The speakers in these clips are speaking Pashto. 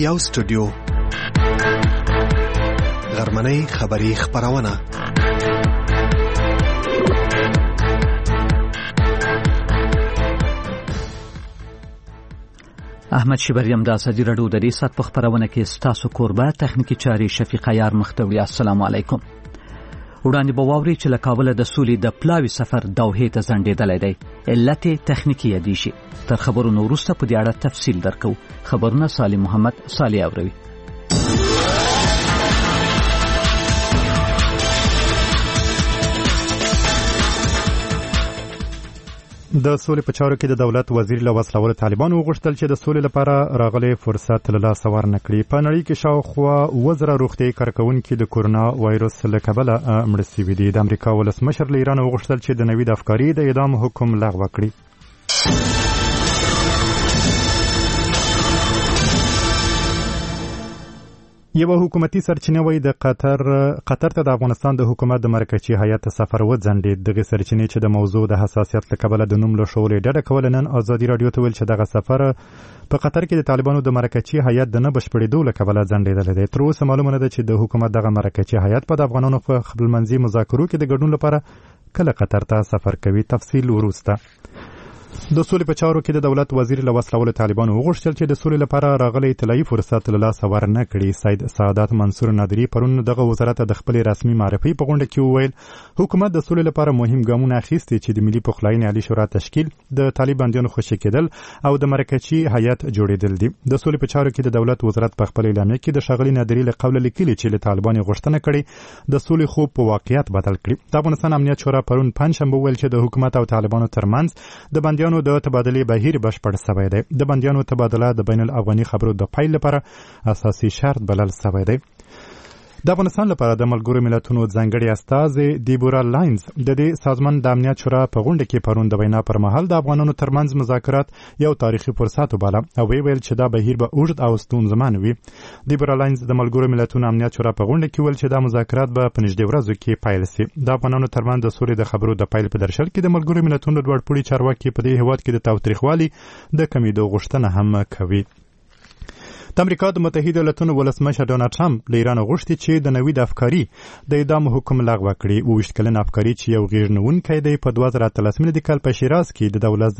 یو سټوډیو غرمنۍ خبری خبرونه احمد شبریم د ازادي راډیو د ریاست په خبرونه کې ستاسو کوربه تخنیکی چاري شفیق عیار مختوی. السلام علیکم. وړاندې به واوري چې له کابل د سولې د پلاوي سفر دوحې ته ځنډېدلی دی. علت تخنیکی دی شي. تر خبرونو وروسته په دې اړه تفصیل درکو. خبرونه سالم محمد صالح اوروي. د سولې په چارو کې د دولت وزیر له وسلوالو طالبانو وغوښتل چې د سولې لپاره راغلي فرصت له لاسه ورنکړي. په نړۍ کې شاوخوا 1000 روغتیايي کارکوونکي د کورونا وایرس له کبله مړه شوي دي. د امریکا ولسمشر له ایران وغوښتل چې د نوید افکاري د اعدام حکم لغوه کړي. یو حکومتي سرچینه وایي د قطر ته د افغانستان د حکومت د مرکزي هیئت سفر وځنډېد. دغه سرچینې چې د موضوع د حساسیت له کبله د نوم له شولې ډډه کوله نن ازادي راډیو ته ویل چې دغه سفر په قطر کې د طالبانو د مرکزي هیئت د نه بشپړېدو له کبله ځنډېدلی دی. تر اوسه معلومه نه ده چې د حکومت دغه مرکزي هیئت په د افغانانو په خپلمنځي مذاکرو کې د ګډون لپاره کله قطر ته سفر کوي. تفصیل وروسته. د سولې په چارو کې د دولت وزیر له وسلوالو طالبانو وغوښتل چې د سولې لپاره راغلی طلایي فرصت له لاسه ورنکړي. سید سعادت منصور نادري پرون دغه وزارت د خپل رسمي معرفي په غونډه کې وویل حکومت د سولې لپاره مهم ګامونه اخیستي چې د ملي پخلاینې عالی شورا تشکیل، د طالبانیانو خوشي کېدل او د مرکزي هیئت جوړېدل دي. د سولې په چارو کې د دولت وزارت په خپل اعلامیه کې د ښاغلي نادري له قوله لیکلي چې له طالبانو غوښتنه کړې د سولې خوب په واقعیت بدل کړي. د افغانستان امنیت شورا پرون پنځشنبه وویل چې د حکومت او طالبانو ترمنځ د بندیانو د تبادلې بهیر بشپړ شوی دی. د بندیانو تبادله د بین الافغاني خبرو د پیل لپاره اساسي شرط بلل شوی دی. د افغانستان لپاره د ملګرو ملتونو ځانګړي استازي دیبورا لاینز د دې سازمان د امنیت شورا په غونډه کې پرون د وینا پر مهال د افغانانو ترمنځ مذاکرات یو تاریخي فرصت وباله او ویل چې دا بهیر به اوږد او ستونزمن وي. دیبورا لاینز د ملګرو ملتونو امنیت شورا په غونډه کې ویل چې دا مذاکرات به په نږدې ورځو کې پیل شي. د افغانانو ترمنځ د سولې د خبرو د پیل په درشل کې د ملګرو ملتونو لوړپوړي چارواکي په دې هیواد کې د تاوتریخوالي د کمیدو غوښتنه هم کوي. د امریکا د متحده ایالاتو ولسمشر ډونالډ ټرمپ له ایران غوښتي چې د نوید افکاري د اعدام حکم لغوه کړي. 28 کلن افکاري چې یو غیرنونکی دی په 2013 کال په شیراز کې د دولت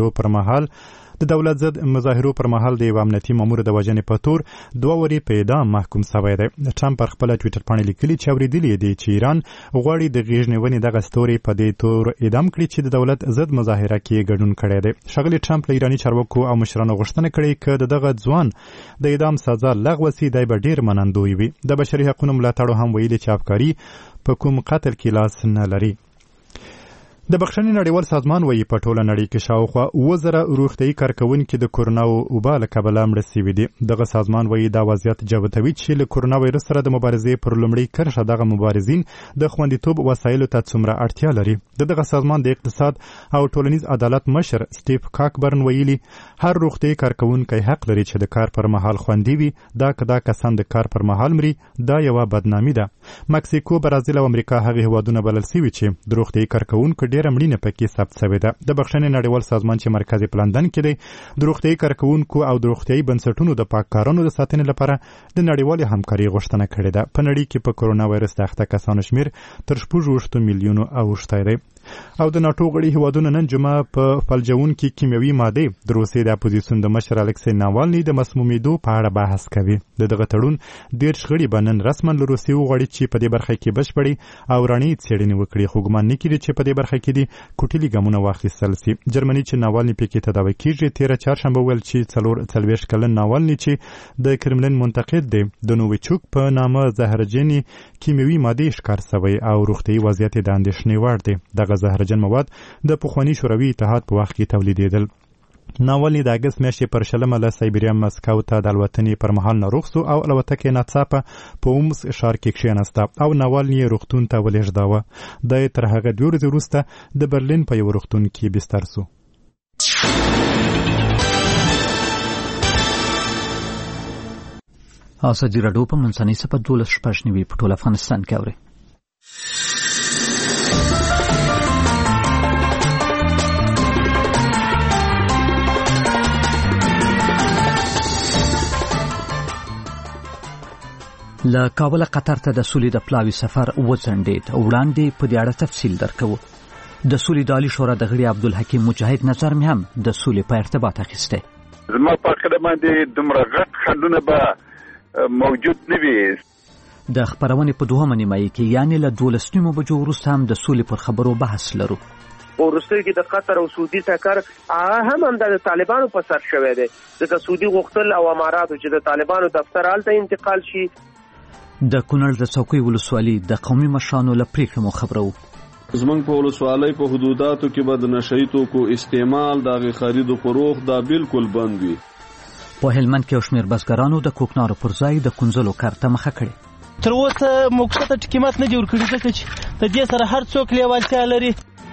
ضد مظاهرو پر مهال د یو امنیتي مامور د وژنې په تور 2 وري په اعدام محکوم شوی دی. ټرمپ پر خپل ټویټر باندې لیکلي چې اورېدلی دی چې ایران غواړي د غیرنونې دغه ستوري په دې تور اعدام کړي چې د دولت ضد مظاهره کې ګډون کړی دی. ښاغلي ټرمپ له ایراني چارواکو او مشرانو غوښتنه کړې چې دغه ځوان د اعدام سزا لغوه شي دی به ډیر منندوی وي. د بشري حقوقو ملاتړو هم ویلي چې افکاري په کوم قتل کې لاس نه لري. د بخښنې نړیوال سازمان وایي په ټوله نړۍ کې شاوخوا 1000 روغتیايي کارکوونکي د کورونا وبا له کبله مړه شوي دي. دغه سازمان وایي دا وضعیت جوتوي چې له کورونا وایرس سره د مبارزې پر لومړۍ کرښه دغه مبارزین د خوندیتوب وسایلو ته څومره اړتیا لري. دغه سازمان د اقتصاد او ټولنیز عدالت مشر سټیف کاکبرن ویلي هر روغتیايي کارکوونکی حق لري چې د کار پر مهال خوندي وي. دا کسان د کار پر مهال مري دا یوه بدنامي ده. مکسیکو، برازیل او امریکا هغه هیوادونه بلل شوي چې د روغتیايي کارکوونکو ډېره مړینه پکې ثبت شوې ده. د بخښنې نړیوال سازمان چې مرکز په لندن کې دی د روغتیايي کارکوونکو او د روغتیايي بنسټونو د پاککارانو د ساتنې لپاره د نړیوالې همکارۍ غوښتنه کړې ده. په نړۍ کې په کورونا وایرس د اخته کسانو شمیر تر 6 میلیونو اوښتی دی. او د ناټو غړي هیوادونه نن جمعه په فلجونکي کیمیاوي ماده د روسیې د اپوزیسیون د مشر الکسی ناوالني د مسمومیدو په اړه بحث کوي. دغه تړون 13 غړي به نن رسما له روسیې وغواړي چې په دې برخه کې بشپړي او رڼې څېړنې وکړي. خو ګمان نه کېږي چې په دې برخه کې د کوټلي ګامونه واخیستل شي. جرمني چې ناوالني پکې تداوی کېږي 13 چهارشنبه ویل چې 44 کلن ناوالني چې د کرملین منتقد دی د نوویچوک په نامه زهرجنې کیمیاوي ماده ښکار شوی او روغتیايي وضعیت د اندېښنې وړ دی. دغه زهرجن مواد د پخواني شوروي اتحاد په وخت کې تولیدېدل. ناولني د اګست میاشتې پر 20 له سایبریا مسکو ته د الوتنې پر مهال ناروغ شو او الوتکه ناڅاپه په اومس ښار کې کښېناسته او ناولني روغتون ته ولېږداوه. د تر هغه 2 ورځې وروسته د برلین په یو روغتون کې بستر شو. ازادي راډیو په منځنۍ سپه 12 په ټول افغانستان کې اوري. له کابل قطر ته د سولې د پلاوي سفر وځنډید. وړاندې په دې اړه تفصیل درکوو. د سولې د عالي شورا د غړي عبدالحکیم مجاهد نظر مې هم د سولې په ارتباط اخیستی. زما په عقیده باندې دومره غټ خنډونه به موجود نه وي. د خبرونې په دوهمه نیمایي کې یعنې له 12 بجو وروسته هم د سولې پر خبرو بحث لرو. وروسته کې د قطر او سعودي ټکر هم د طالبانو په سر شوی دی. د سعودي غوښتل او اماراتو چې د طالبانو دفتر هلته انتقال شي. د کونړ د څوکۍ ولسوالۍ د قومي مشرانو له پریکړې مو خبرو. زمونږ په ولسوالۍ په حدوداتو کې به د نشهیي توکو استعمال د هغې خرید و فروخت دا بالکل بند وي. په هلمند کې یو شمېر بزګرانو د کوکنارو پر ځای د کنځلو کار ته مخه کړې. تر اوسه موقته قیمت نه جوړ کړي ځکه چې د دې سره هر څوک لیوالتیا لري.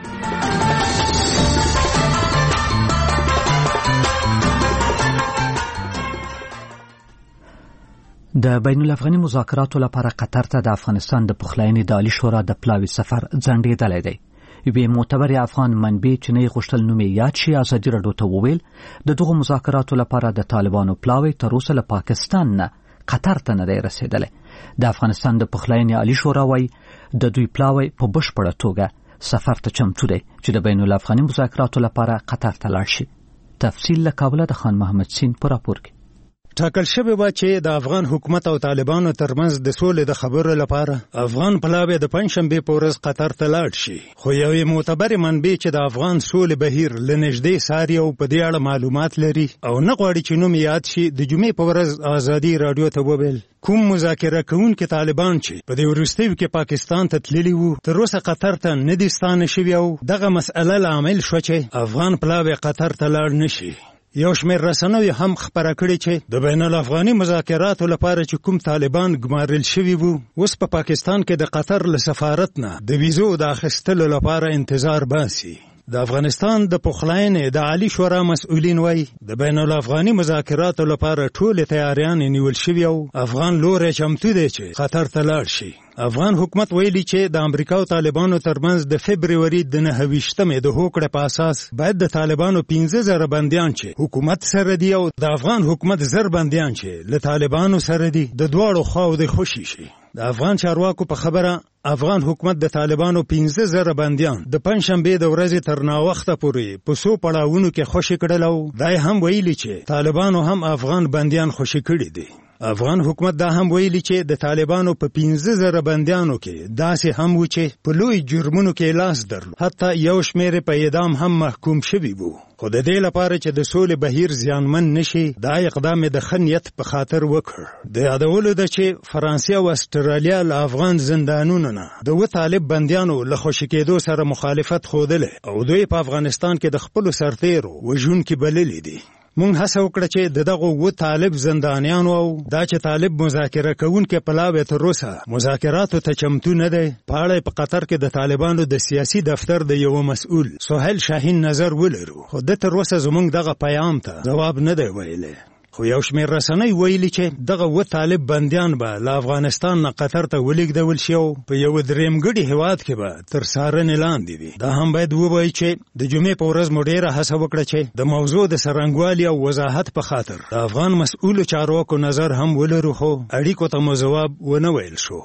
د بین الافغاني مذاکراتو لپاره قطر ته د افغانستان د پخلاینې د عالي شورا د پلاوي سفر ځنډېدلی دی. یوې معتبرې افغان منبع چې نه یې غوښتل نوم یې یاد شي ازادي راډیو ته وویل د دغو مذاکراتو لپاره د طالبانو پلاوی تر اوسه له پاکستان نه قطر ته نه دی رسېدلی. د افغانستان د پخلاینې عالي شورا وایي د دوی پلاوی په بشپړه توګه سفر ته چمتو دی چې د بین الافغاني مذاکراتو لپاره قطر ته لاړ شي. تفصیل له کابله د خان محمد سین په راپور کې. ټاکل شوی و چې د افغان حکومت او طالبانو ترمنځ د سولې د خبرو لپاره افغان پلاوی د پنځشنبې په ورځ قطر ته لاړ شي. خو یوې معتبرې منبع چې د افغان سولې بهیر له نږدې څاري او په دې اړه معلومات لري او نه غواړي چې نوم یاد شي د جمعې په ورځ ازادي راډیو ته وویل کوم مذاکره کوونکي طالبان چې په دې وروستیو کې پاکستان ته تللي وو تر اوسه قطر ته نه دي ستانه شوي او دغه مسئله لامل شوه چې افغان پلاوی قطر ته لاړ نشي. یو شمېر رسنیو هم خبره کړې چې د بین الافغاني مذاکراتو لپاره چې کوم طالبان ګمارل شوي وو اوس په پاکستان کې د قطر له سفارت نه د ویزو د اخیستلو لپاره انتظار باسي. د افغانستان د پخلاینې د عالي شورا مسؤلین وایي د بین الافغاني مذاکراتو لپاره ټولې تیاریانې نیول شوي او افغان لوری چمتو دی چې قطر ته لاړ شي. افغان حکومت ویلي چې د امریکا او طالبانو ترمنځ د فبروري د 29 د هوکړې په اساس باید د طالبانو 15,000 بندیان چې حکومت سره دي او د افغان حکومت 1000 بندیان چې له طالبانو سره دي د دواړو خواو د خوشي شي. د افغان چارواکو په خبره افغان حکومت د طالبانو 15,000 بندیان د پنځشنبې د ورځې تر ناوخته پورې په څو پړاوونو کې خوشي کړل او دا هم ویلي چې طالبانو هم افغان بندیان خوشي کړي دي. افغان حکومت دا هم ویلي چې د طالبانو په 15,000 بندیانو کې داسې هم و چې په لوی جرمونو کې لاس درلود. حتی یو شمېر په اعدام هم محکوم شوي وو. خو د دې لپاره چې د سولې بهیر زیانمن نشي دا اقدام د ښه نیت په خاطر وکړ. د یادولو ده چې فرانسې او استرالیا له افغان زندانونو نه د 7 طالب بندیانو له خوشي کېدو سره مخالفت ښودلی او دوی په افغانستان کې د خپلو سرتیرو وژونکي بللي دي. مونږ هڅه وکړه چې د دغه 7 طالب زندانیانو او دا چې طالب مذاکره کوونکي پلاوی تر اوسه مذاکراتو ته چمتو نه دی په اړه په قطر کې د طالبانو د سیاسي دفتر د یو مسؤل سهیل شاهین نظر ولرو خو د تر اوسه زمونږ دغه پیغام ته جواب نه دی ویلی. خو یو شمېر رسنۍ ویلي چې دغه 7 طالب بندیان به له افغانستان نه قطر ته ولېږدول شي او په یو درېمګړي هېواد کې به تر څارنې لاندې وي. دا هم باید ووایي چې د جمعې په ورځ مو ډېره هڅه وکړه چې د موضوع د څرنګوالي او وضاحت په خاطر د افغان مسؤلو چارواکو نظر هم ولرو خو اړیکو ته مو ځواب ونه ویل شو.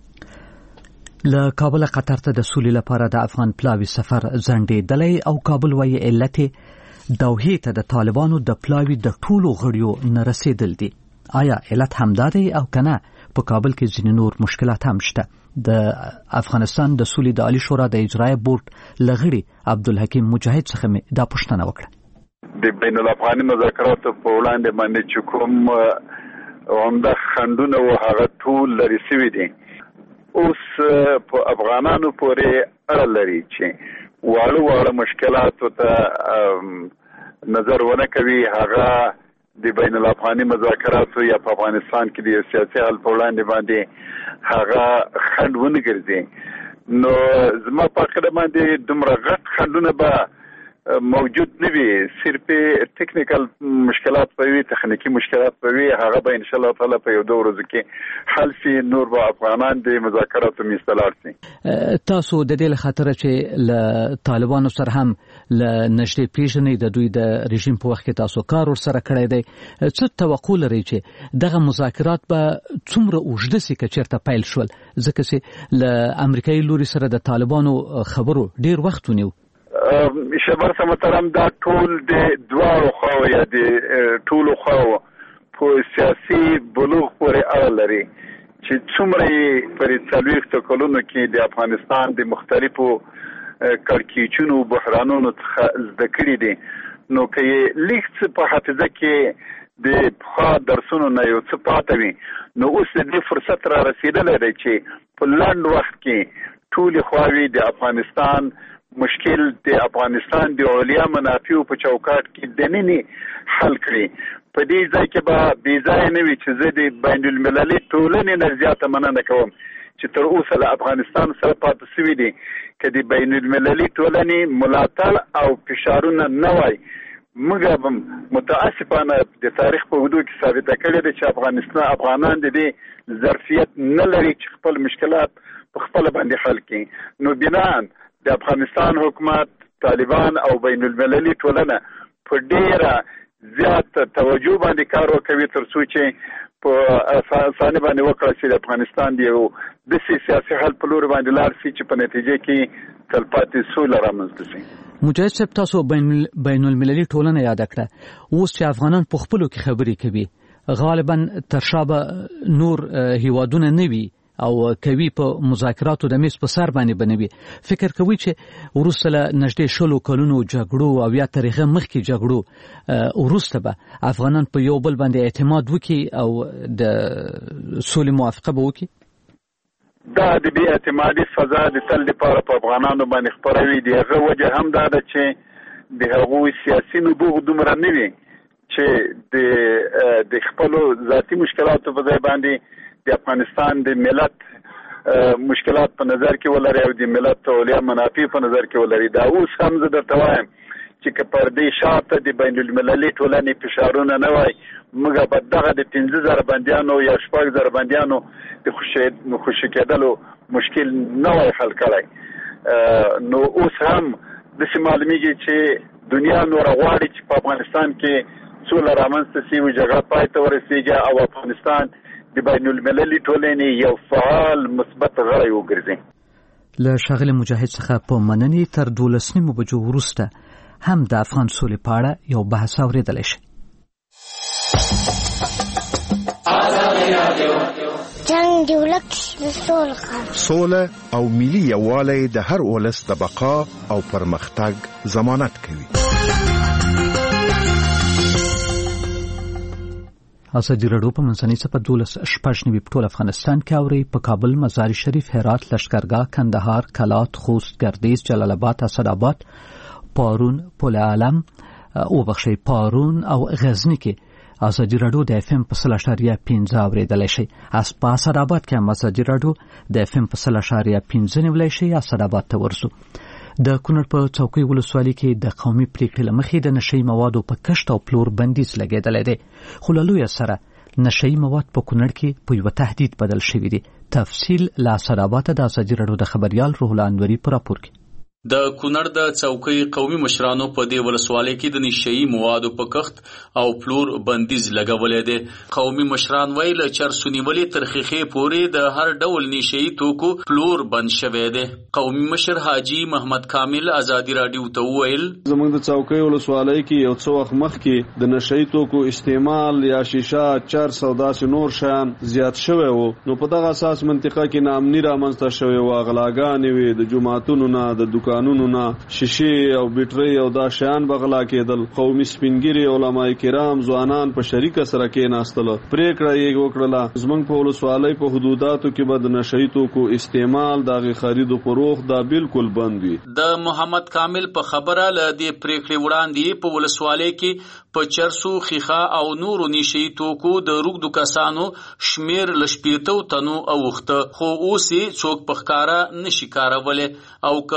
له کابل قطر ته د سولې لپاره د افغان پلاوي سفر ځنډېدلی او کابل وایي علت دوحې ته د طالبانو د پلاوي د ټولو غړیو نه رسېدل دي. آیا علت همدا دی او کنه په کابل کې ځینې نور مشکلات هم شته؟ د افغانستان د سولې د عالي شورا د اجرایه بورډ لغړي عبدالحکیم مجاهد څخه مې دا پوښتنه وکړه. د بین الافغاني مذاکراتو په وړاندې باندې چې کوم عمده خنډونه و هغه ټول لرې شوي دي. اوس په افغانانو پورې اړه لري چې واړه مشکلاتو ته نظر ونه کوي. هغه د بین الافغاني مذاکراتو یا په افغانستان کې د سیاسي حل په وړاندې باندې هغه خنډ ونه ګرځي. نو زما په عقیده باندې دومره غټ خنډونه به موجود نه وي، صرف ټیکنیکل مشکلات به وي، تخنیکی مشکلات به وي، هغه به ان شاء الله تعالی په یو 2 ورځو کې حل شي. نور به افغانان د مذاکراتو میز ته لاړ شي. تاسو د دې خاطر چې له طالبانو سره هم له نږدې پیژنې د دوی د رژیم په وخت کې تاسو کار ورسره کړی دی، څه توقع لرئ چې دغه مذاکرات به څومره اوږده سي که چېرته پیل شول، ځکه چې له امریکایي لوري سره د طالبانو خبرو ډیر وخت ونیو؟ شبر سم محترم، دا ټول د دوارو خواو یا د ټولو خواو په سیاسي بلوغ پورې اړه لري چې څومره پر 40 کلونو کې د افغانستان د مختلفو کړکېچونو بحرانونو څخه زده کړي دي، نو که یې لیک په حافظه کې د پخوا درسونو نه یو څه پاته وي، نو اوس د دې فرصت را رسېدلی دی چې په لنډ وخت کې ټولې خواوې د افغانستان مشکل د افغانستان د علیا منافعو په چوکاټ کې دنني حل کړي. په دې ځای کې به بې ځایه نه وي چې زه د بین المللي ټولنې نه زیاته مننه کوم چې تر اوسه له افغانستان سره پاتې شوي دي. که د بین المللي ټولنې ملاتړ او فشارونه نه وای، موږ به متاسفانه د تاریخ په اوږدو کې ثابته کړې ده چې افغانان د دې ظرفیت نه لري چې خپل مشکلات په خپله باندې حل کړي. نو بناً د افغانستان حکومت، طالبان او بین المللي ټولنه په ډیره زیات توجه باندې کار وکوي تر څو چې په اسانه باندې وکړي چې د افغانستان د یو داسې سیاسي حل په لور باندې لاړ شي چې په نتیجه کې تلپاتې سوله رامنځته شي. مجاهد صاحب، تاسو بین المللي ټولنه یاد کړه، اوس چې افغانان په خپلو کې خبرې کوي، غالبا تر شا به نور هیوادونه نه وي او کوي په مذاکراتو د میز په سر باندې بنوي. فکر کوي چې وروسته له نږدې 20 کلونو جګړو او یا تاریخي مخکې جګړو وروسته به افغانان په یو بل باندې اعتماد وکړي او د سولې موافقه به وکړي؟ دا د بې اعتمادي فضا د تل لپاره په افغانانو باندې خپروي. د هغه وجه هم دا ده چې د هغوی سیاسي نبوغ دومره نه وي چې د خپلو ذاتي مشکلاتو په ځای باندې د افغانستان د ملت مشکلات په نظر کې ولري او د ملت علیا منافع په نظر کې ولري. دا اوس هم زه درته وایم چې که پر دې شاته د بین المللي ټولنې فشارونه نه وای، موږ به دغه د 15,000 بندیانو یا 6,000 بندیانو د خوشي کېدلو مشکل نه وای حل کړی. نو اوس هم داسې معلومیږي چې دنیا نوره غواړي چې په افغانستان کې سوله رامنځته شي، جګړه پای ته ورسېږي او افغانستان د بین المللي ټولنې یو فعال مثبت غړی وګرځي. له ښاغلي مجاهد څخه په مننې تر 12 بجو وروسته هم د افغان سولې په اړه یو بحث اورېدلی شي. جنګ د ولس د سوله او ملي یووالی د هر ولس د بقا او پرمختګ ضمانت کوي. ازادي راډیو په منځنۍ صفحه 12 په ټول افغانستان کې اوري. په کابل، مزار شریف، هرات، لشکرګاه، کندهار، کلات، خوست، ګردیز، جلال آباد، اسداباد، پارون، پل علم پارون او غزنی کې ازادي راډیو د FM په 0.15 اوریدلای شي. په اسداباد کې هم ازادي راډیو د FM په 0.15 نیولای شي. اسداباد ته ورسو. د کونړ په چوکۍ ولسوالۍ کې د قومي پریکړې له مخې د نشهیي موادو په کښت او پلور بندیز لګېدلی دی، خو له لویه سره نشهیي مواد په کونړ کې په یوه تهدید بدل شوي دي. تفصیل له اسداباده د ازادي راډیو د خبریال روح الله انوري په راپور کې. د کونړ د چوکۍ قومي مشرانو په دې ولسوالۍ کې د نشهیي موادو په کښت او پلور بندیز لګولې دی. قومي مشران ویل چرسونیولې تر خیخې پورې د هر ډول نشهیي توکو پلور بند شوی دی. قومي مشر حاجی محمد کامل ازادي راډیو ته وویل زموږ د چوکۍ ولسوالۍ کې یو څو وخت مخکې د نشهیي توکو استعمال یا شیشه، چرس او داسې نور شیان زیات شوی وو، نو په دغه اساس منطقه کې ناامني رامنځته شوې وه. غلاګانې وې، د جوماتونو نه، د قانونو نه شیشې او بیټرۍ او دا شیان بغلا کېدل. قومي سپینګری علماء کرام ځوانان په شریکه سره کېناستل. پریکړه یې وکړه زمونږ په ولسوالۍ په حدوداتو کې به د نشهیي توکو استعمال، دغه خرید او فروخت دا بالکل بند وي. د محمد کامل په خبره له دې پریکړې وړاندې په ولسوالۍ کې په چرسو، خیخه او نورو نشهیي توکو د روږدو کسانو شمیر له 80 تنو اوخته، خو اوس یې څوک په ښکاره نشي کارولی او که هر څوک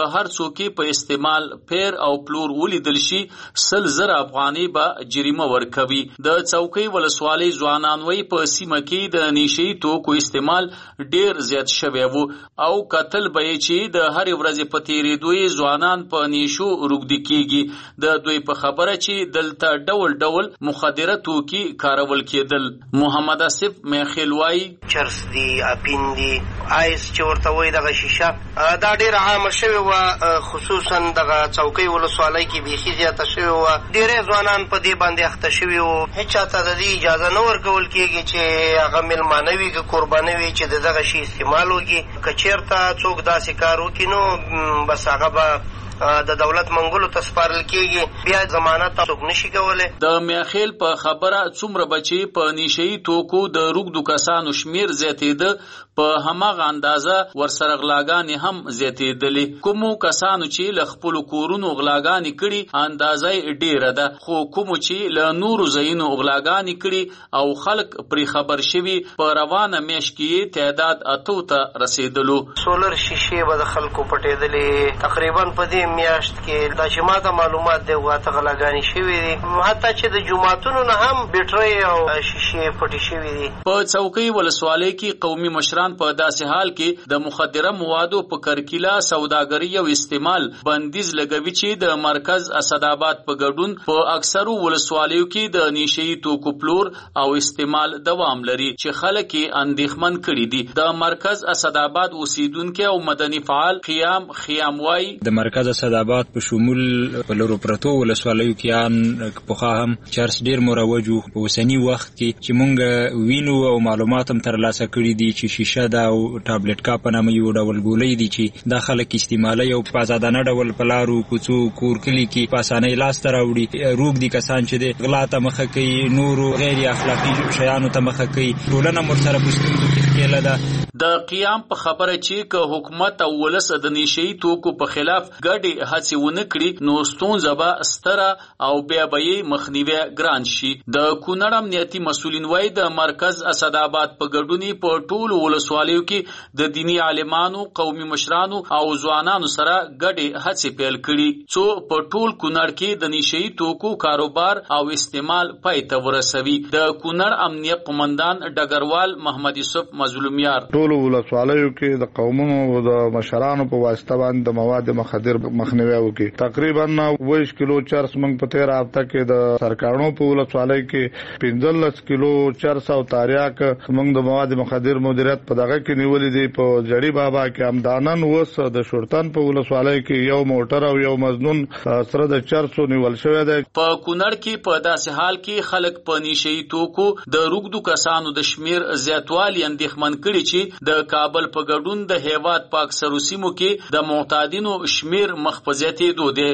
توکي په استعمال پیر او پلور ولیدل شي 100,000 افغاني به جریمه ورکوي. د څوکۍ ولسوالۍ ځوانان وایي په سیمه کې د نشي توکو استعمال ډیر زیات شوی وو او قتل به چې د هر ورځې په تیریدو ځوانان په نشو روږدي کیږي. د دوی په خبره چې دلته ډول ډول مخدره توکي کارول کېدل. محمد اسف میخیل وایي چرس دی اپین دی آیس چې ورته وایي دغه شیشه دا ډېره عامه شوې وه، خصوصا دغه څوکۍ ولسوالۍ کې بیخي زیاته شوې وه. ډېری ځوانان په دې باندې اخته شوي وو. هېڅ چاته د دې اجازه نه ورکول کېږي چې هغه میلمانه وي که قربانه وي چې د دغه شي استعمال وکړي. که چېرته څوک داسې کار وکړي نو بس هغه به د دولت منګولو ته سپارل کېږي، بیا ضمانت څوک نشي کولی. د میاخیل په خبره څومره بچي په نشي توکو د روږدو کسانو شمیر زیاتېده، په هماغه اندازه ورسره غلاګانې هم زیاتېدلې. کومو کسانو چې له خپلو کورونو غلاګانې کړي اندازه یې ډېره ده، خو کومو چې له نورو ځایونو غلاګانې کړي او خلک پرې خبر شوي په روانه میاشت کې تعداد 8 ته رسېدلو. سولر شیشې به د خلکو پټېدلې. تقریبا په دې میاشت کې دا چې ماته معلومات دی واته غلاګانې شوي دي، حتی چې د جوماتونو نه هم بیټرۍ او شیشې پټې شوي دي. په څوکۍ ولسوالۍ کې قومي مشران په داسې حال کې د مخدره موادو په کرکیله سوداګري او استعمال بندیز لګوي چې د مرکز اسداباد په ګډون په اکثرو ولسوالیو کې د نشي توکو پلور او استعمال دوام لري چې خلک یې اندېښمن کړي دي. د مرکز اسداباد اوسیدونکو او مدني فعال خیام وایي د مرکز اسداباد په شمول په لورو پرتو ولسوالیو کې پخوا هم چرس ډیر مروج وو. په اوسني وخت کې چې مونږ وینو او معلومات هم ترلاسه کړي دي چې شیشه دا او ټابلیټ کا په نامه یو ډول ګولۍ دي چې دا خلک استعمالوي او په آزادانه ډول په لارو کوڅو کور کلي کې په اسانۍ لاسته راوړي. روږدي کسان چې د غلا ته مخه کوي، نورو غیر اخلاقي شیانو ته مخه کوي، ټولنه ورسره په ستونزو کې ښکېله ده. د قیام په خبره چې که حکومت او ولس د نشي توکو په خلاف ګډې هڅې ونه کړي نو ستونزه به ستره او بیا به یې مخنیوی ګران شي. د کونړ امنیتي مسؤلین وایي د مرکز اسداباد په ګډون په ټولو ولسوالیو کې د دینی عالمانو، قومي مشرانو او ځوانانو سره ګډې هڅې پیل کړي څو په ټول کونړ کې د نشي توکو کاروبار او استعمال پای ته ورسوي. د کونړ امنیت قومندان ډګروال محمد یوسف مظلومیار ټولو ولسوالیو کې د قومونو او د مشرانو په واسطه باندې د مواد مخدر مخنیوي وکړي. تقریبا 20 کیلو چرس موږ په 13 هفته کې د سرکارونو په ولسوالۍ کې 15 کیلو چرس او تاریاک موږ د مواد مخدر مدیریت په دغه کې نیولې دي. په جړی بابا کې همدانن وس د شورتن په ولسوالۍ کې یو موټر او یو مزنون سره د چرسو نیول شوی دی. په کونړ کې په داسې حال کې خلک په نشي توکو د روږدو کسانو د شمیر زیاتوالي اندېښمن کړي چې د کابل په ګډون د هیواد په اکثرو سیمو کې د معتادینو شمیر مخ په زیاتېدو دی.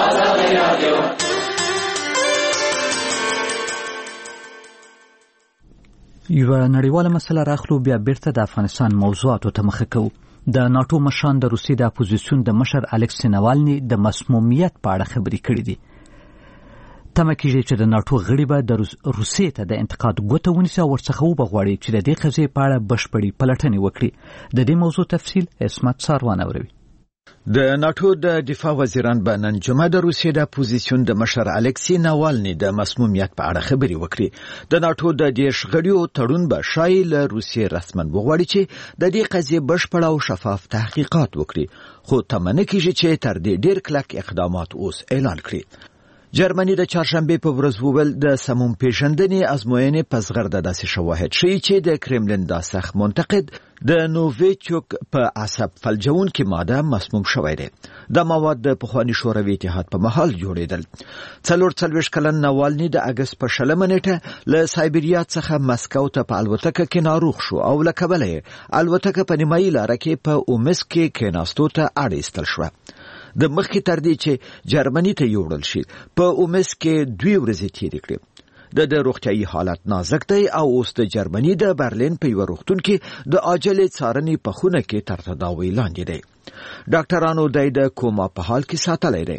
یوه نړیواله مسله راخلو بیا بیرته د افغانستان موضوعاتو ته مخه کوو. د ناټو مشران د روسیې د اپوزیسیون د مشر الکسی ناوالني د مسمومیت په اړه خبرې کړې دي. تمه کېږي چې د ناټو غړي به د روسیې ته د انتقاد ګوته ونیسي او ورڅخه وبغواړي چې د دې قضیې په اړه بشپړې پلټنې وکړي. د دې موضوع تفصیل عصمت ساروان اوروي. د ناتو د دفاع وزیران به نن جمعه د روسیې د اپوزیسیون د مشر الکسی ناوالني د مسمومیت په اړه خبرې وکړي. د ناتو د 10 غړیو تړون به شایي له روسیې رسماً وغواړي چې د دې قضیې بشپړ او شفاف تحقیقات وکړي، خو تمه نه کېږي چې تر دې ډېر کلک اقدامات اوس اعلان کړي. جرمني د چهارشنبه په ورځ وویل د سمون پیژندنې ازموینې په زغرده داسې شواهد ښیي چې د کرملین د سخت منتقد د نوویچوک په عصب فلجونکې ماده مسموم شوی دی. دا مواد د پخواني شوروي اتحاد په مهال جوړېدل. 44 کلن ناوالني د اګست په 20 نیټه له سایبریا څخه مسکو ته په الوتکه کې ناروغ شو او له کبله الوتکه په نیمایي لاره کې په اومس کې کېناستو ته اړ ایستل شوه. د مخکې تر دې چې جرمني ته یوړل شي په اومس کې 2 ورځې تېرې کړې. د روغتیايي حالت نازک دی او اوس د جرمني د برلین په یو روغتون کې د عاجلې څارنې په خونه کې تر تداوی لاندې دی. ډاکټرانو د کوما په حال کې ساتلی دی.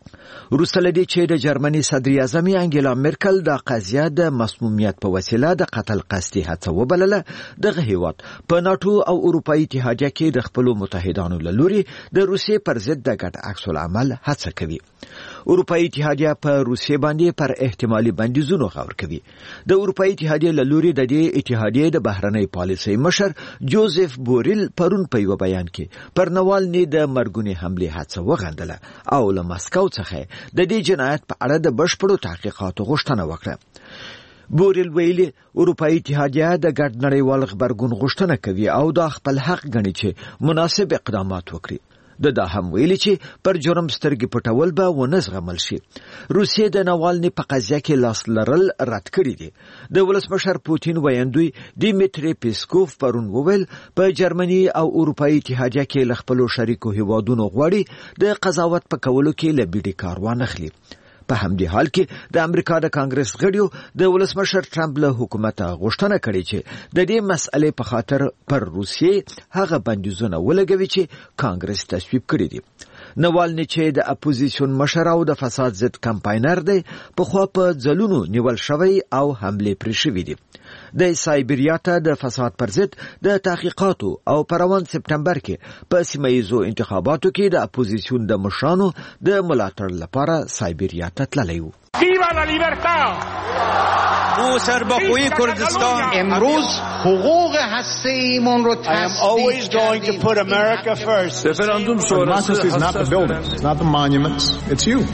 وروسته لدی چې د جرمني صدر اعظم انګیلا مرکل د قضیه د مسمومیت په وسیله د قتل قصدي هڅه وبلله. دغه هیواد په ناتو او اروپאי اتحادیه کې د خپل متحدانو له لوري د روسیې پر ضد د ګډ عکس العمل هڅه کوي. اروپאי اتحادیه په روسیې باندې پر احتمالي بندیزونو غور کوي. د اروپאי اتحادیه له لوري د دې اتحادیې د بهرنۍ پالیسۍ مشر جوزف بوریل پرون په یو بیان کې پر نوالني د مرګونی حمله هڅه وغندله او له مسکو څخه د دې جنایت په اړه د بشپړو تحقیقاتو غوښتنه وکړه. بوریل ویلي اروپאי اتحادیه د ګډ نړیوال غبرګون غوښتنه کوي او دا خپل حق ګڼي چې مناسب اقدامات وکړي. دا هم ویلي چې پر جرم سترګې پټول به ونه زغمل شي. روسیې د نوالني په قضیه کې لاس لرل رد کړی دي. د ولسمشر پوتین ویاندوی دیمیتری پیسکوف پرون وویل په جرمني او اروپאי اتحادیه کې له خپلو شریکو هیوادونو غواړي د قضاوت په کولو کې له بیډي کار وانخلي. په همدې حال کې د امریکا د کانګرس غړیو د ولسمشر ټرمپ له حکومت غوښتنه کړې چې د دې مسئلې په خاطر پر روسیې هغه بندیزونه ولګوي چې کانګرس تصویب کړی دي. نوالني چې د اپوزیشن مشر او د فساد ضد کمپاینر دی په خوا په ځلونو نیول شوی او حمله پرې شوې دي. د سایبریا ته د فساد پر ضد د تحقیقاتو او پروان سپټمبر کې په سیمایزو انتخاباتو کې د اپوزیشن د مشرانو د ملاتړ لپاره سایبریا ته تللی و. ویوا لا لیبرتا مو سرباخوی کردستان امروز حقوق هسته‌ایمون رو always going to put America first. Referendum sonrası is not the buildings, it's not the monuments, it's you.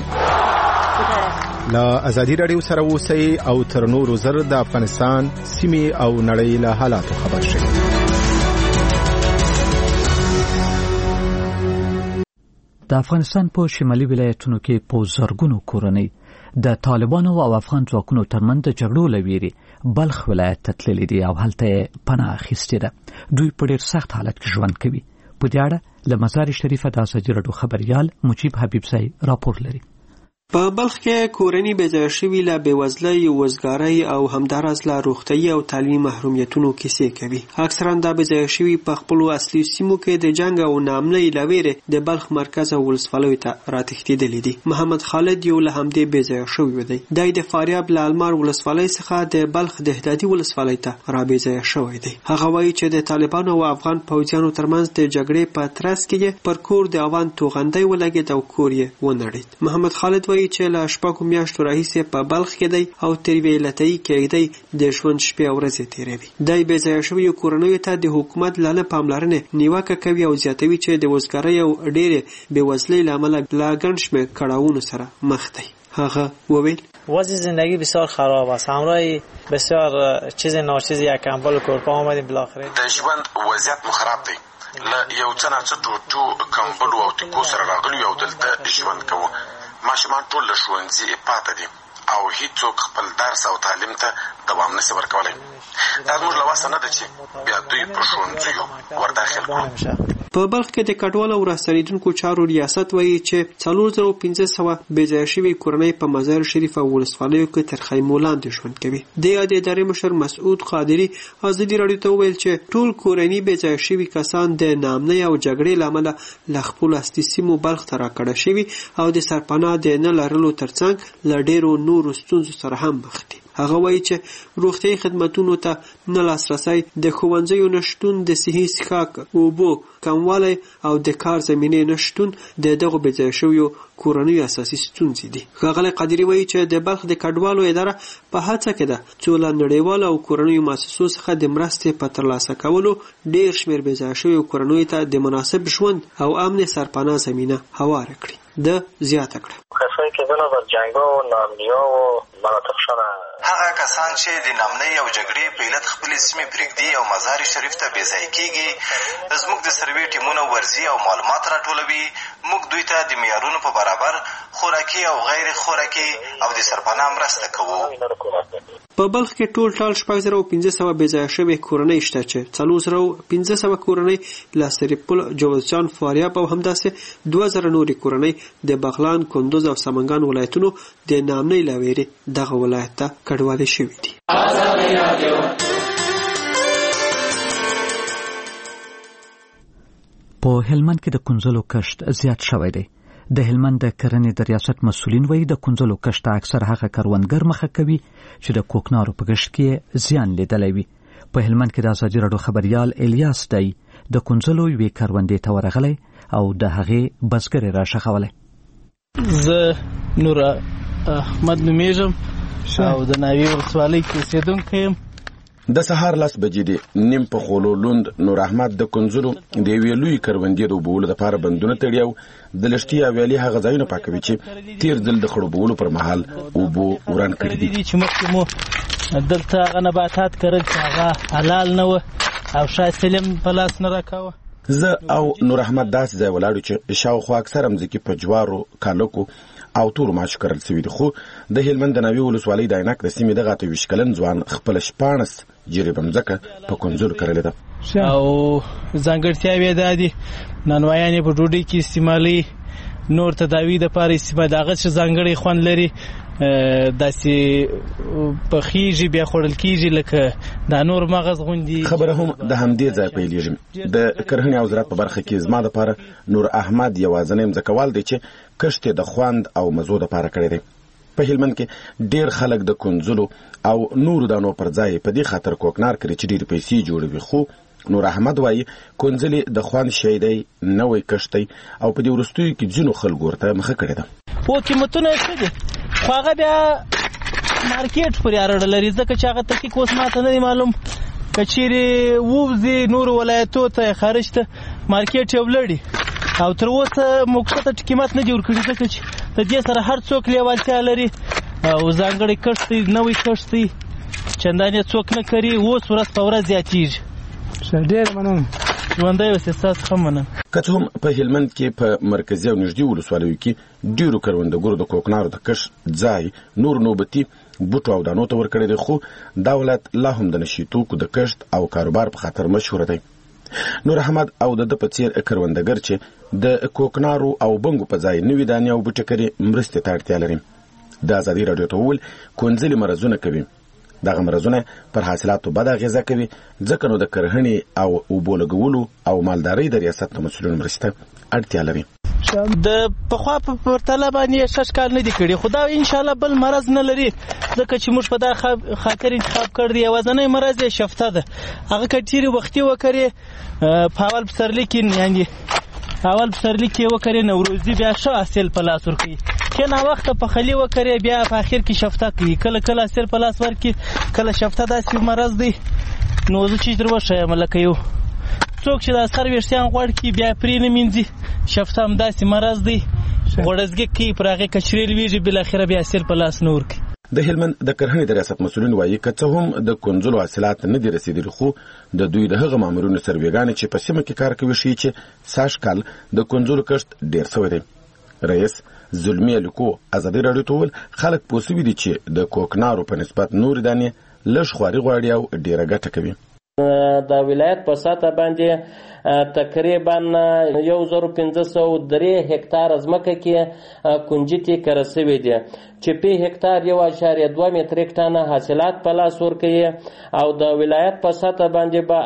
لا ازادي رادیو سره اوسئ او تر نورو زر د افغانستان سیمې او نړۍ له حالاتو خبر شئ. د افغانستان په شمالي ولایتونو کې په زرګونو کورنۍ د طالبانو او افغان ځواکونو ترمنځ د جګړو لويري بلخ ولایت ته تللي دي او هلته پناه اخیستې ده. دوی په ډېر سخت حالت کې ژوند کوي. په دې اړه له مزار شریفه د ازادي رادیو خبريال مجيب حبیب صاحب راپور لري. په بلخ کې کورنۍ بېځایه شوي له بېوزلۍ، وزګارۍ او همداراز له روغتیايي او تعلیمي محرومیتونو کیسې کوي. اکثرا دا بېځایه شوي په خپلو اصلي سیمو کې د جنګ او ناامنۍ له ویرې د بلخ مرکز او ولسوالیو ته راتښتېدلي دي. محمد خالد یو له همدې بېځایه شوي دی. دی د فاریاب له المار ولسوالۍ څخه د بلخ دهدادي ولسوالۍ ته رابېځایه شوی دی. هغه وایي چې د طالبانو او افغان پوځیانو ترمنځ د جګړې په ترڅ کې پر کور د اوان توغندۍ ولګېد او کور یې ونړېد. محمد خالد چې له شپږو میاشتو راهیسې په بلخ کې دی او تر یوې لټۍ کېږدی د ژوند شپې او ورځې تېروي. دی بېځایه شویو کورنیو ته د حکومت له نه پاملرنې نیوکه کوي او زیاتوي چې د وزګارۍ او ډېرې بېوزلۍ له امله له ګڼ شمېر کړاوونو سره مخ دی. هغه وویل وضع زندگی بسیار خراب است. همراه بسیار چیز ناچیز یک کمبل کورپا آمدیم بالاخره. د ژوند وضعیت مو خراب دی. له یو څه نه څه ټوټو کمبلو او ټیکو سره راغلي او دلته ژوند کوو. ماشومان ټول له ښوونځي پاته دي او هیڅوک خپل درس او تعلیم ته دوام نشي ورکولی. دا زموږ له وسه نه ده چې بیا دوی په ښوونځیو ورداخل کړو. په بلخ کې د کډوال او راستنېدونکو چارو ریاست وایي چې 4500 بېځایه شوي کورنۍ په مزار شریف او ولسوالیو کې تر خیمو لاندې ژوند کوي. د یادې ادارې مشر مسعود قادري ازادي راډیو ته وویل چې ټول کورنۍ بېځایه شوي کسان د ناامنۍ او جګړې له امله له خپلو اصلي سیمو بلخ ته راکډه شوي او د سرپناه د نه لرلو ترڅنګ له ډېرو نورو ستونزو سره هم مخ دي. هغه وایي چې روغتیايي خدماتونو ته نه لاسرسی، د ښوونځیو نشتون، د صحي څښاک اوبو کموالی او د کار زمینې نشتون د دغو بېځایه شویو کورنیو اساسي ستونزې دي. ښاغلی قادري وایي چې د بلخ د کډوالو اداره په هڅه کې ده څو له نړیوالو او کورنیو مؤسسو څخه د مرستې په ترلاسه کولو ډېر شمېر بېځایه شویو کورنیو ته د مناسب ژوند او امن سرپناه زمینه هواره کړي. ده زیاته کړه کسانی که بنا بر جنگ‌ها و ناامنی‌ها و مناطقشان هغه کسان چې د ناامنۍ او جګړې په علت خپلې سیمې پرېږدي او مزار شریف ته بېځایه کېږي، زموږ د سروې ټیمونه ورځي او معلومات راټولوي. موږ دوی ته د معیارونو په برابر خوراکي او غیر خوراکي او د سرپناه مرسته کوو. په بلخ کې ټول ټال 4500 بېځایه شوې کورنۍ شته چې 4500 کورنۍ له سرپل، جوزجان، فاریاب او همداسې 2000 نورې کورنۍ د بغلان، کندوز او سمنګان ولایتونو د ناامنۍ له ویرې دغه ولایت ته کډوالې شوي دي. په هلمند کې د کنځلو کښت زیات شوی دی. د هلمند د کرنې د ریاست مسؤلین وایي د کنځلو کښت اکثر هغه کروندګر مخه کوي چې د کوکنارو په کښت کې زیان لیدلی وي. په هلمند کې د ازادي راډیو خبریال الیاس دی د کنځلو یوې کروندې ته ورغلی او د هغې بزګرې راښخولی. زه نور احمد نومیږم او د ناوې ولسوالۍ کې اوسېدونکی یم. د سهار 10 بجې د نیم په خولو لوند نور احمد د کنځلو د یوې لوی کروندې د اوبولو دپاره بندونه تړي او د لښتي او ویالې هغه ځایونه پاکوي چې تیر ځل د خړوبولو پر مهال اوبو وران کړي دي. چې مخکې مو دلته هغه نباتات کرل چې هغه حلال نه وه او شاید سلم په لاس نه راکاوه. زه او نور احمد داسې ځای ولاړو چې شاوخوا اکثره مځکې په جوارو، کالکو او تورو ماشو کرل سوي دي. خو د هلمند د ناوې ولسوالۍ د عینک د سیمې دغه 28 کلن ځوان خپله 16 جریبه مځکه په کنځلو کرلې ده او ځانګړتیاوې دا دي نانوایان یې په ډوډۍ کې استعمالوي، نور تداوي دپاره استعمال د هغه څه ځانګړی خوند لري، داسې پخیږي بیا خوړل کېږي لکه دا نور مغز غوندي. خبره هم د همدې ځای پیلېږي. د کرهنې او زراعت په برخه کې زما دپاره نور احمد یوازینی مځکوال دی چې کښت یې د خوند او مزو دپاره کړی دی. په هلمند کې ډېر خلک د کنځلو او نورو دانو پر ځای په دې خاطر کوکنار کوي چې ډېرې پیسې جوړوي. خو نور احمد وایي کنځلې د خوند شی دی، نوی کښت دی او په دې وروستیو کې ځینو خلکو ورته مخه کړې ده. خو قیمتونه یې ښه دي، خو هغه بیا مارکیټ پورې اړه لري ځکه چې هغه تحقیق اوس ماته نه دی معلوم. که چیرې ووځي نورو ولایتو ته خارج ته مارکیټ یې ولړي او تر اوسه مقصد قیمت نه جوړ کړي ځکه چې د دې سره هر څوک لیوالتیا لري او ځانګړی کښت دی، نوی کښت دی، چندان یې څوک نه کوي. اوس ورځ په ورځ زیاتېږي. ډېر مننه، ژوندی اوسې، ستاسو ښه مننه. که څه هم په هلمند کې په مرکزي او نږدې ولسوالیو کې ډېرو کروندګرو د کوکنارو د کښت ځای نور نوبتي بوټو او دانو ته ورکړی دی، خو دا ولایت لا هم د نشي توکو د کښت او کاروبار په خاطر مشهوره دی. نور احمد او د په څیر کروندګر چې د کوکنارو او بنګو په ځای نوي دانې او بوټي کري مرستې ته اړتیا لري. د ازادي راډیو ته وویل کنځلې مرضونه کوي. دغه مرضونه پر حاصلاتو بده اغېزه کوي ځکه نو د کرهنې او اوبو لګولو او مالدارۍ د ریاست د مسؤلینو مرسته اړتیا لري. د پخوا په پرتله باندې شش کال نه دي کړي، خو دا انشاءالله بل مرض نه لري ځکه چې موږ په دا خاطر انتخاب کړ دی. یوازینی مرض یې شفته ده، هغه که چیرې وختي وکړې په اول پسرلي کې یعنې اول پسرلي کې وکړې نوروزي بیا ښه حاصل په لاس ورکوي، که ناوخته پخلي وکړې بیا په اخر کې شفته کوي، کله کله حاصل په لاس ورکړي، کله شفته داسې مرض دی. نو زه چې در وښیم لکه یو څوک چې د سر ویښتان غوړ کړي بیا پرې نه مینځي، شفته همداسې مرض دی، غوړزګي کوي پر هغې کچرې لویږي، بالاخره بیا حاصل په لاس نه ورکوي. د هلمند د کرهنې د ریاست مسؤلین وایي که څه هم د کنځلو حاصلات نه دي رسېدلي، خو د دوی د هغه مامورینو سروېګانې چې په سیمه کې کار کوي ښیي چې سږ کال د کنځلو کښت ډېر سوی دی. رئیس زلمي الیکو ازادي راډیو ته وویل خلک پوه سوي دي چې د کوکنارو په نسبت نورې دانې لږ خواري غواړي او ډېره ګټه کوي. د ولایت په سطح باندې تقریبا 1503 هکتار ځمکه کې کنجتې کره سوي دي چې په هکتار 1.2 متریک ټنه حاصلات په لاس ورکوي او د ولایت په سطح باندې به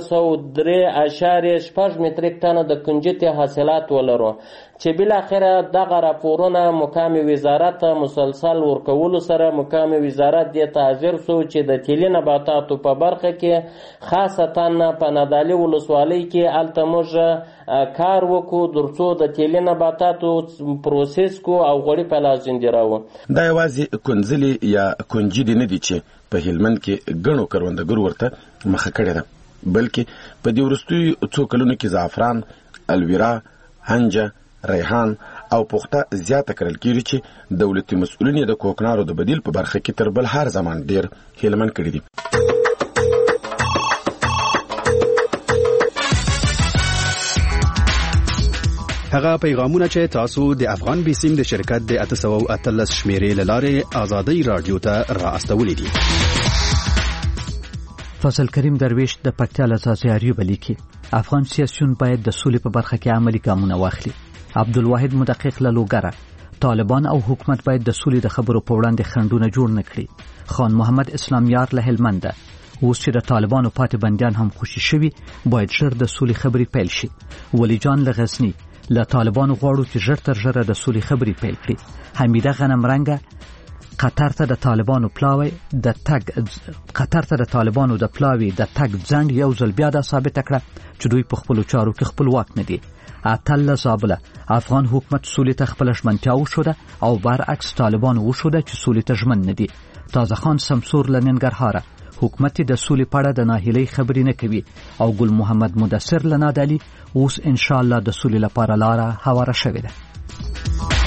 803.6 متریک ټنه د کنجتې حاصلات ولرو چې بالاخره دغه راپورونه مقام وزارت مسلسل ورکولو سره مقام وزارت دې ته حاضر سو چې د تیلي نباتاتو په برخه کې خاصتا په نادعلي ولسوالۍ کې هلته موږ کار وکړو ترڅو د تیلي نباتاتو پروسس کو او غوړي په لاس ځندې راوړو. دا یوازې کنځلې یا کنجدې نه دي چې په هلمند کې ګڼو کروندګرو ورته مخه کړې ده، بلکې په دې وروستیو څو کلونو کې زعفران، الویرا، هنجه، ریحان او پخته زیاته کرل کېږي چې دولتي مسؤلین یې د کوکنارو د بدیل په برخه کې تر بل هر زمان ډېر هیلمن کړي دي. هغه پیغامونه چې تاسو د افغان بیسیم د شرکت د 813 شمیرې لاره آزادی رادیو ته را استولې دي. فضل کریم درویش د پکتیا له ځاځي لیکي افغان سیاسيون باید د سولې په برخه کې عملی ګامونه واخلي. عبدالواحد مدقق له لوګره طالبان او حکومت باید د سولې د خبرو په وړاندې خنډونه جوړ نه کړي. خان محمد اسلام یار له هلمند اوس چې د طالبانو پاتې بندیان هم خوشي شوي باید ژر د سولې خبرې پیل شي. ولی جان له غزنی له طالبانو غواړو چې ژر تر ژره د سولې خبرې پیل کړي. حمیده غنمرنګه قطر ته د طالبانو د پلاوي د تګ ځنډ یو ځل بیا دا ثابته کړه چې دوی په خپلو چارو کې خپلواک نه دي. اتل زابله افغان حکومت سولې ته خپله ژمنتیا وښوده او برعکس طالبانو وښوده چې سولې ته ژمن نه دي. تازه خان سمسور له ننګرهاره حکومت د سولې په اړه د ناهیلۍ خبرې نه کوي او ګل محمد مدثر له نادعلي اوس انشاءالله د سولې لپاره لاره هواره شوې ده.